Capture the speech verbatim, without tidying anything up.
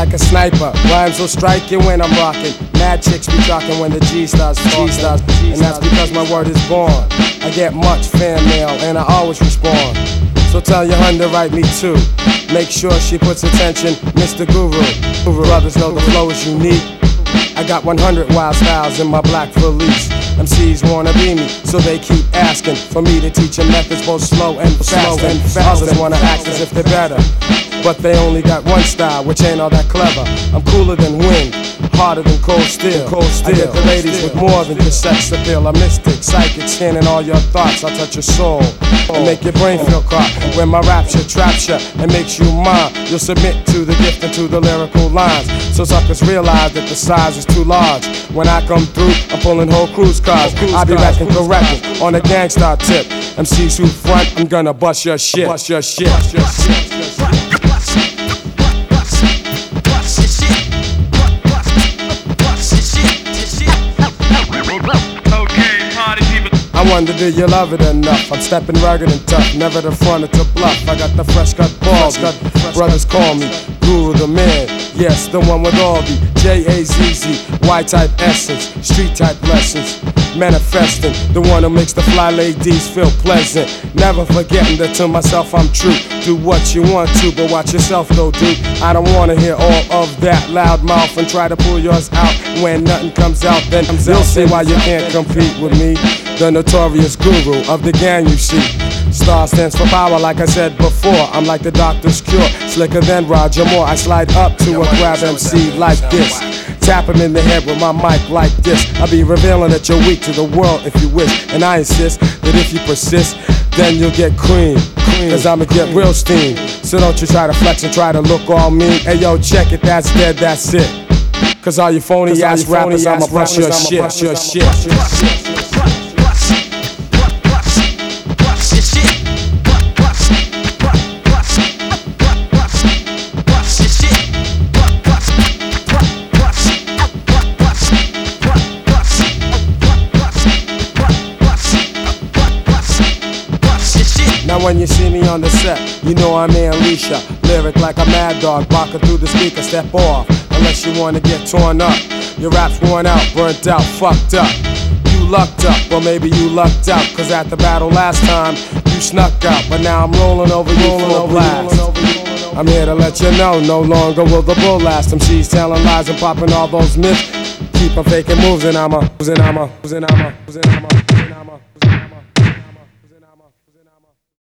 like a sniper. Rhymes will strike you when I'm rocking. Mad chicks be talking when the G stars G stars, and that's because my word is born. I get much fan mail and I always respond. So tell your hun to write me too. Make sure she puts attention, Mister Guru. Brothers know the flow is unique. I got one hundred wild styles in my black valise. M Cs wanna be me, so they keep asking for me to teach them methods both slow and fast. And others wanna act as if they're better, but they only got one style, which ain't all that clever. I'm cooler than wind, harder than cold steel. Cold steel. I get the ladies with more than just sex appeal. A mystic, psychic, scanning all your thoughts. I touch your soul and make your brain feel caught. When my rapture traps you and makes you mine, you'll submit to the gift and to the lyrical lines. So suckers realize that the size is too large. When I come through, I'm pulling whole cruise cars. I'll be racking correcting on a gangsta tip. M Cs who front, I'm gonna bust your shit. Bust your shit. Bust your shit. I wonder, do you love it enough? I'm stepping rugged and tough, never the front or to bluff. I got the fresh cut balls, got brothers call me Guru the man. Yes, the one with all the J A Z Z, Y-type essence, street-type lessons. Manifesting, the one who makes the fly ladies feel pleasant. Never forgetting that to myself I'm true. Do what you want to, but watch yourself though, dude. I don't wanna hear all of that loud mouth and try to pull yours out. When nothing comes out, then you'll see why you can't compete with me. The notorious guru of the gang, you see. STAR stands for power, like I said before. I'm like the doctor's cure, slicker than Roger Moore. I slide up to a grab M C like this, tap him in the head with my mic like this. I'll be revealing that you're weak to the world if you wish. And I insist that if you persist, then you'll get cream. Cause I'ma get real steam. So don't you try to flex and try to look all mean. Hey yo, check it, that's dead, that's it. Cause all you phony ass rappers, I'ma brush your shit. Brush your shit. Now when you see me on the set, you know I'm Alicia. Lyric like a mad dog, barking through the speaker, step off. Unless you wanna get torn up. Your rap's worn out, burnt out, fucked up. You lucked up, or maybe you lucked out. Cause at the battle last time, you snuck out. But now I'm rolling over you full blast. I'm here to let you know, no longer will the bull last. M Cs telling lies and popping all those myths. Keep on faking moves and I'm a, and I'm a, and I'm a, and I'm a, and I'm a.